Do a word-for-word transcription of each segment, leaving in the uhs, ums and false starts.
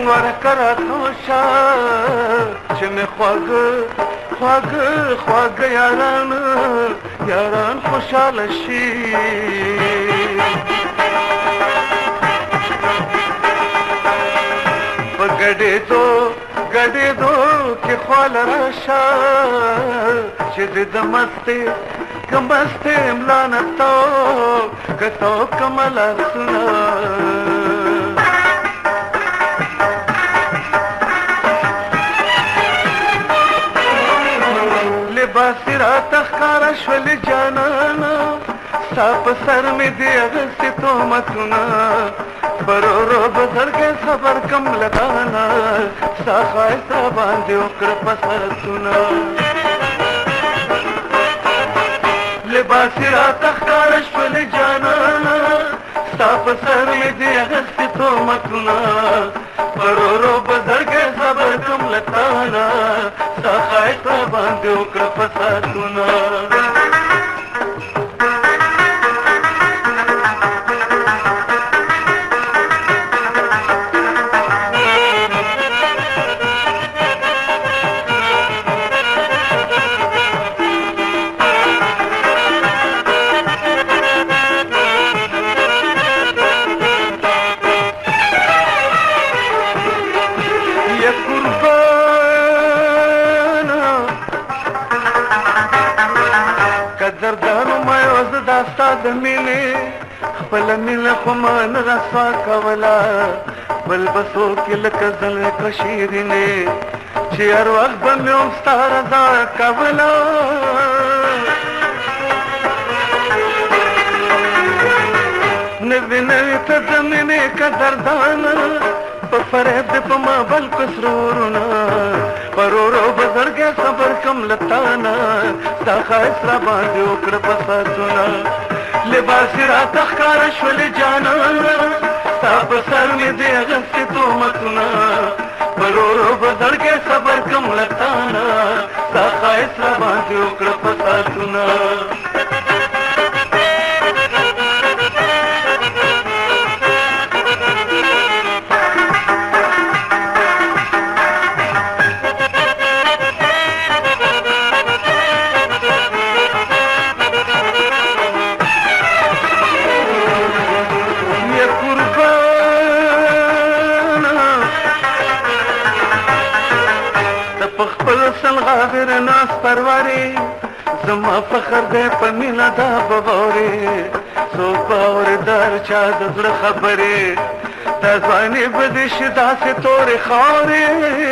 ورکه راته شه چې مې خواږه خواږه خواږه یاران یاران خوشحاله شي په ګډېدو ګډېدو کې خواله راشه چې د د مستې که مستې املا نه تو که تو کمه لاسونه لباسې راته ښکاره شولې جانانه ستا په سر مې دې اغوستې تهمتونه برورو بزرګې صبر کم لګانه ستا ښایست راباندې وکړه په سرتونه لباسې راته ښکاره شولې جانانه ستا په سر مې دې اغوستې تهمتونه برورو بزرګې صبر کم لګانه ستا ښایست راباندې وکړه په سرتونه قدردانو ما یو زه دا ستا د مینې خپله مینه خو ما نه رسوا کوله بل به څوک یې لکه زلفه شیرینې چې هر وخت به مې هم ستا رضا کوله نوې نوې ته د مینې قدردانه په فریب دې په ما بل کړه سرورونه ورورو بزرګې صبر کم لتانه ستا ښایست راباندې وکړه په ساتونه لباسې راته ښکاره شولې جانانه ستا په سر مې دې اغوستې تهمتونه ورورو بزرګې صبر کم لتانه ستا ښایست راباندې وکړه په ساتونه غابر ناس پرواري زما فخر دی په مینه دا بغوري څوک به اورېدار چا د زړه خبرې دا ځواني به دې شي داسې تورې خاورې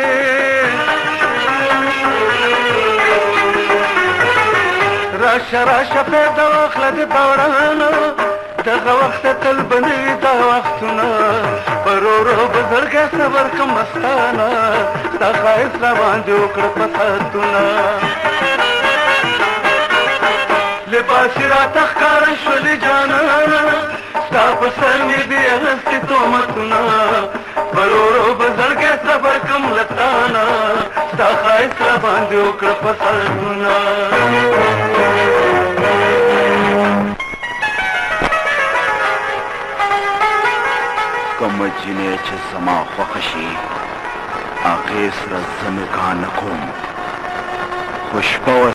راشه راشه پیدا واخله د دورانه دغه وخته تل به نه وي دا وختونه ورورو بزرګې صبر کم مستانه ستا ښایست راباندې وکړه په ساتونه لباسې راته ښکاره شولې جانانه ستا په سر مې دې اغوستې تهمتونه ورورو بزرګې صبر کم لتانه ستا ښایست راباندې وکړه په ساتونه کومه جینۍ چې زما خوښه شي هغې سره زه نکاح نه کوم خو شپه